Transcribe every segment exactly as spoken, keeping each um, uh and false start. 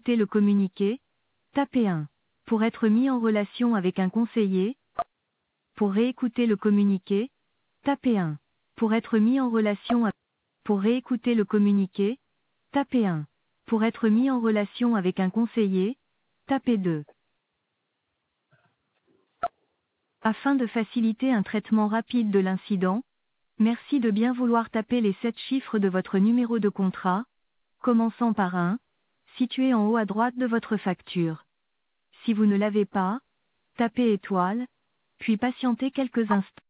réécouter le communiqué, tapez un. Pour être mis en relation avec un conseiller, pour réécouter le communiqué, tapez un. Pour être mis en relation avec... Pour réécouter le communiqué, tapez un. Pour être mis en relation avec un conseiller, tapez deux. Afin de faciliter un traitement rapide de l'incident, merci de bien vouloir taper les sept chiffres de votre numéro de contrat, commençant par un, situé en haut à droite de votre facture. Si vous ne l'avez pas, tapez étoile, puis patientez quelques instants.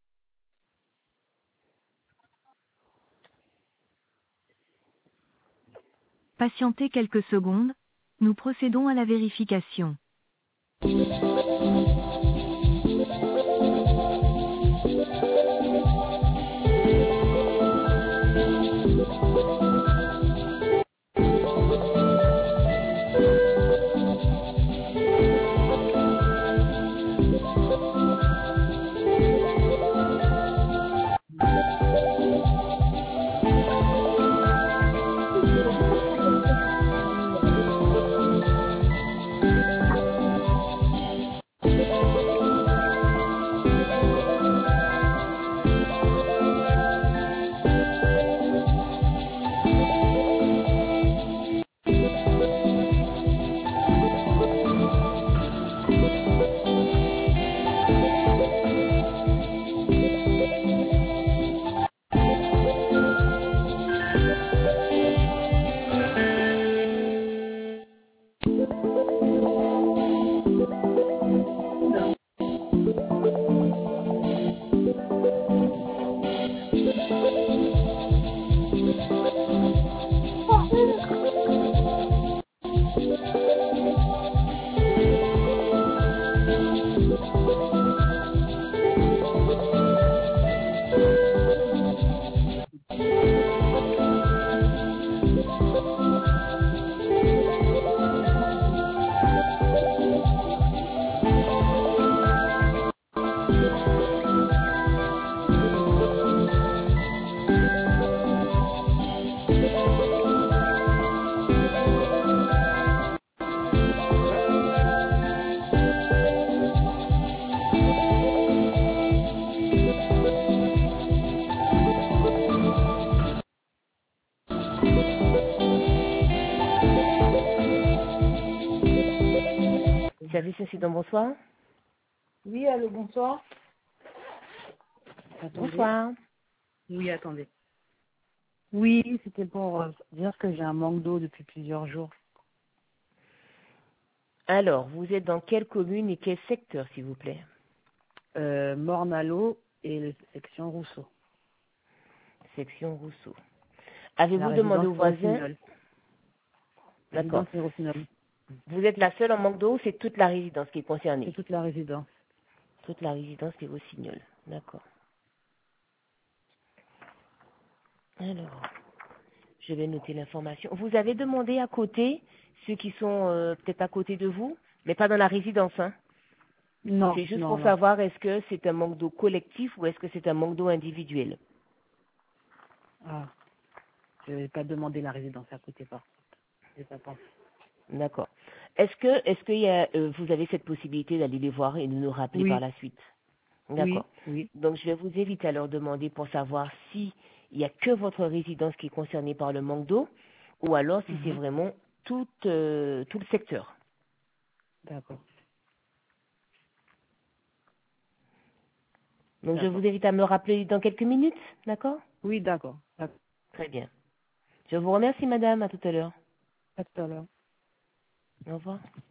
Patientez quelques secondes, nous procédons à la vérification. Service incident, bonsoir. Oui, allô, bonsoir. Attendez. Bonsoir. Oui, attendez. Oui, c'était pour euh, dire que j'ai un manque d'eau depuis plusieurs jours. Alors, vous êtes dans quelle commune et quel secteur, s'il vous plaît? Euh, Morne-à-l'eau et le- section Rousseau. Section Rousseau. La Avez-vous demandé résidence aux voisins? Rossignol. D'accord. Résidence Rossignol. Vous êtes la seule en manque d'eau ou c'est toute la résidence qui est C'est concernée? toute la résidence. Toute la résidence qui est Rossignol. D'accord. Alors, je vais noter l'information. Vous avez demandé à côté, ceux qui sont euh, peut-être à côté de vous, mais pas dans la résidence, hein? Non, C'est juste non, pour non. savoir est-ce que c'est un manque d'eau collectif ou est-ce que c'est un manque d'eau individuel? Ah, je vais pas demander la résidence à côté, par contre. J'ai pas pensé. D'accord. Est-ce que, est-ce que y a, euh, vous avez cette possibilité d'aller les voir et de nous rappeler par Oui, la suite? oui, D'accord. oui. Donc, je vais vous inviter à leur demander pour savoir si il n'y a que votre résidence qui est concernée par le manque d'eau ou alors si c'est Mhm. vraiment tout, euh, tout le secteur. D'accord, Donc, je d'accord. vous invite à me rappeler dans quelques minutes. D'accord? Oui, d'accord. D'accord. Très bien. Je vous remercie, madame. À tout à l'heure. À tout à l'heure. Au revoir.